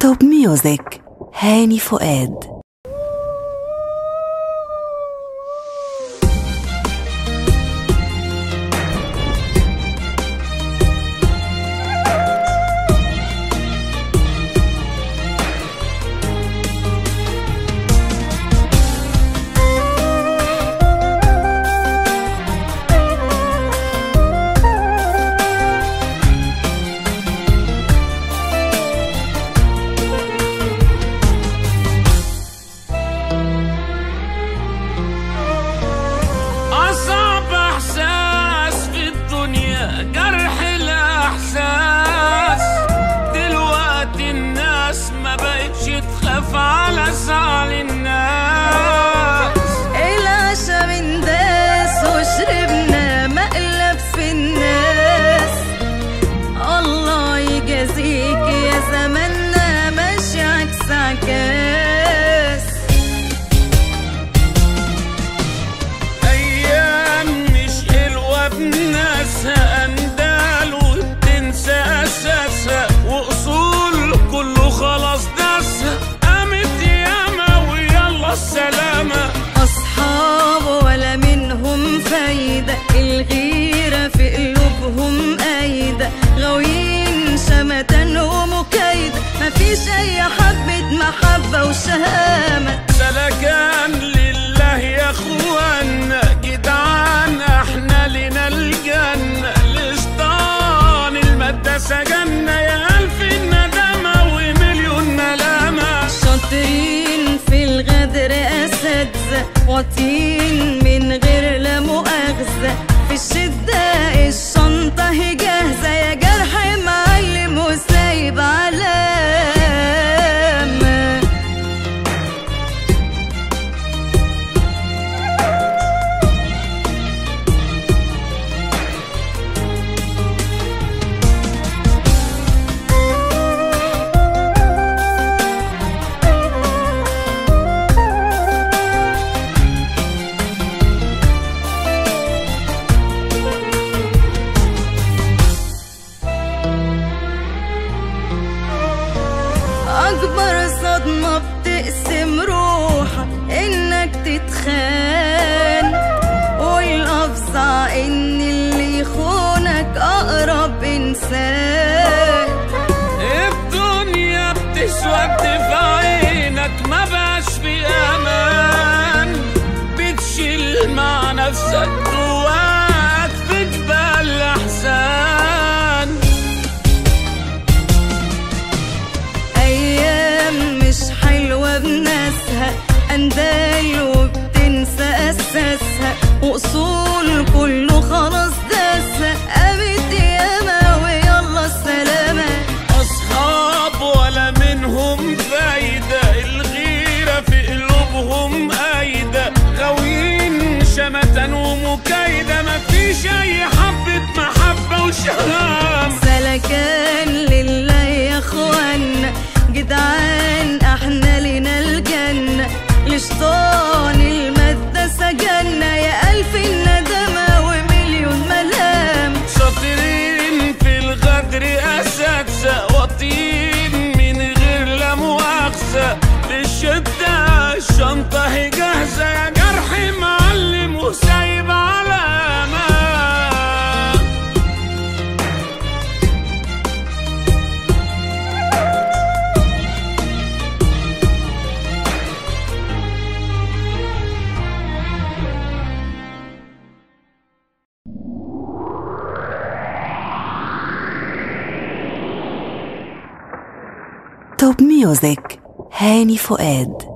توب ميوزك هاني فؤاد. جرح الإحساس دلوقتي الناس ما بقتش تخاف على زعل الناس. العشا من داس وشربنا مقلب في الناس. الله يجازيك يا زماننا ماشي عكس عكاس. أيام مش حلوة بناسها وأصول كله خلاص داسها. قامت ياما ويلا السلامة. أصحاب ولا منهم فايدة، الغيرة في قلوبهم قايدة، غاويين شمتان ومكايدة، مفيش أي حبة محبة وشهامة. سلكان لله يا اخوانا جدعان، احنا لنا الجنة لشطان المادة سجنة. يا ألف الندامة ومليون ملامة. شاطرين في الغدر أساتذة، واطين من غير لا مؤاخذة، في الشدة الشنطة هي جاهزة. يا جرح معلم وسايب علامة. أكبر صدمة بتقسم روحك إنك تتخان، والأفظع إن اللي يخونك أقرب إنسان. الدنيا بتسود في عينك ما بقاش في أمان، بتشيل مع نفسك جواك في جبال أحزان. مش حلوة بناسها، أندال وبتنسى أساسها، وأصول كله خلاص داسها. قامت ياما ويلا السلامة. أصحاب ولا منهم فايدة، الغيرة في قلوبهم قايدة، غاويين شمتان ومكايدة، مفيش أي حبة محبة وشهامة. سلكان لله يا اخوانا جدعان، احنا لنا الجنة لشطان المادة سجنة. يا ألف الندامة ومليون ملام. شاطرين في الغدر أساتذة، واطين من غير لا مؤاخذة، للشدة الشنطة هي جاهزة. يا جرح معلم وسايب علامة. توب ميوزك هاني فؤاد.